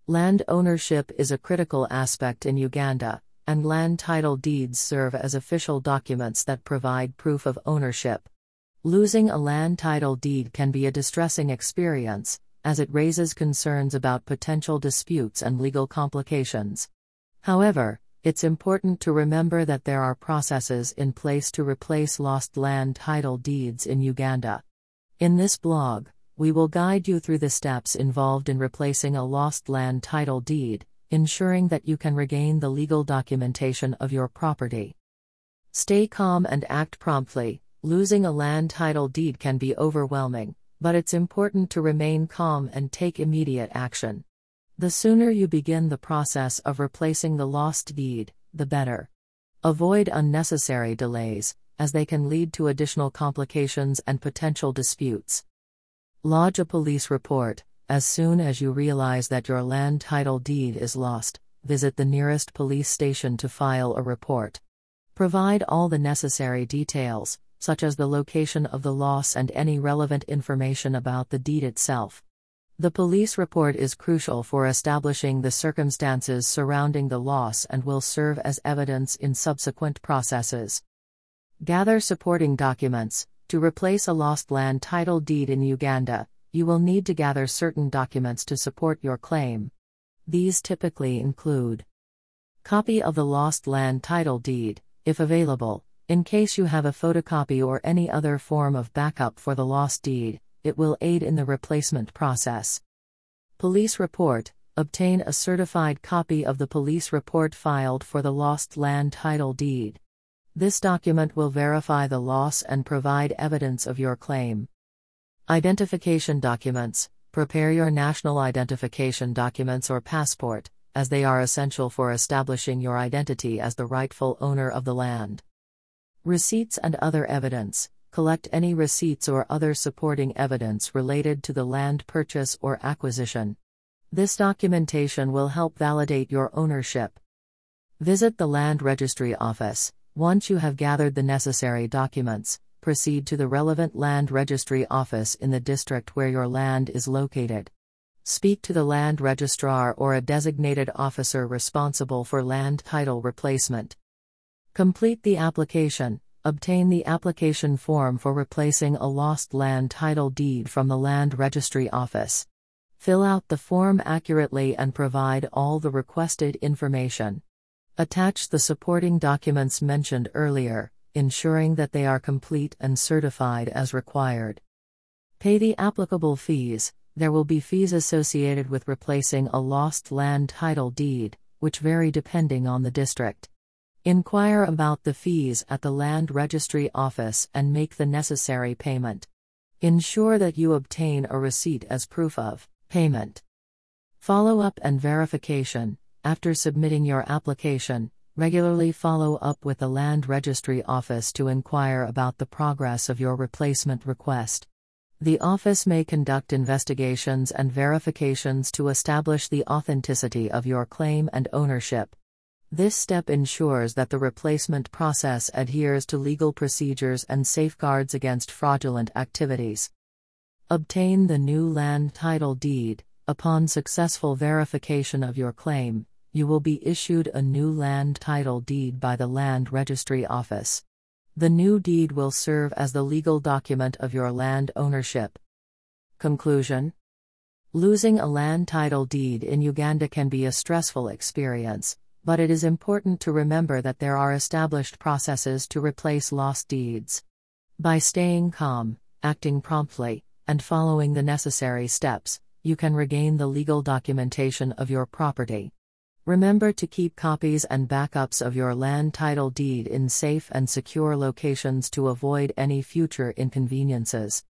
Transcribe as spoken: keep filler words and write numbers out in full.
Land ownership is a critical aspect in Uganda, and land title deeds serve as official documents that provide proof of ownership. Losing a land title deed can be a distressing experience, as it raises concerns about potential disputes and legal complications. However, it's important to remember that there are processes in place to replace lost land title deeds in Uganda. In this blog, we will guide you through the steps involved in replacing a lost land title deed, ensuring that you can regain the legal documentation of your property. Stay calm and act promptly. Losing a land title deed can be overwhelming, but it's important to remain calm and take immediate action. The sooner you begin the process of replacing the lost deed, the better. Avoid unnecessary delays, as they can lead to additional complications and potential disputes. Lodge a police report. As soon as you realize that your land title deed is lost, visit the nearest police station to file a report. Provide all the necessary details, such as the location of the loss and any relevant information about the deed itself. The police report is crucial for establishing the circumstances surrounding the loss and will serve as evidence in subsequent processes. Gather supporting documents. To replace a lost land title deed in Uganda, you will need to gather certain documents to support your claim. These typically include: copy of the lost land title deed, if available. In case you have a photocopy or any other form of backup for the lost deed, it will aid in the replacement process. Police report. Obtain a certified copy of the police report filed for the lost land title deed. This document will verify the loss and provide evidence of your claim. Identification documents. Prepare your national identification documents or passport, as they are essential for establishing your identity as the rightful owner of the land. Receipts and other evidence. Collect any receipts or other supporting evidence related to the land purchase or acquisition. This documentation will help validate your ownership. Visit the Land Registry Office. Once you have gathered the necessary documents, proceed to the relevant Land Registry Office in the district where your land is located. Speak to the land registrar or a designated officer responsible for land title replacement. Complete the application. Obtain the application form for replacing a lost land title deed from the Land Registry Office. Fill out the form accurately and provide all the requested information. Attach the supporting documents mentioned earlier, ensuring that they are complete and certified as required. Pay the applicable fees. There will be fees associated with replacing a lost land title deed, which vary depending on the district. Inquire about the fees at the Land Registry Office and make the necessary payment. Ensure that you obtain a receipt as proof of payment. Follow-up and verification. After submitting your application, regularly follow up with the Land Registry Office to inquire about the progress of your replacement request. The office may conduct investigations and verifications to establish the authenticity of your claim and ownership. This step ensures that the replacement process adheres to legal procedures and safeguards against fraudulent activities. Obtain the new land title deed. Upon successful verification of your claim, you will be issued a new land title deed by the Land Registry Office. The new deed will serve as the legal document of your land ownership. Conclusion: losing a land title deed in Uganda can be a stressful experience, but it is important to remember that there are established processes to replace lost deeds. By staying calm, acting promptly, and following the necessary steps, you can regain the legal documentation of your property. Remember to keep copies and backups of your land title deed in safe and secure locations to avoid any future inconveniences.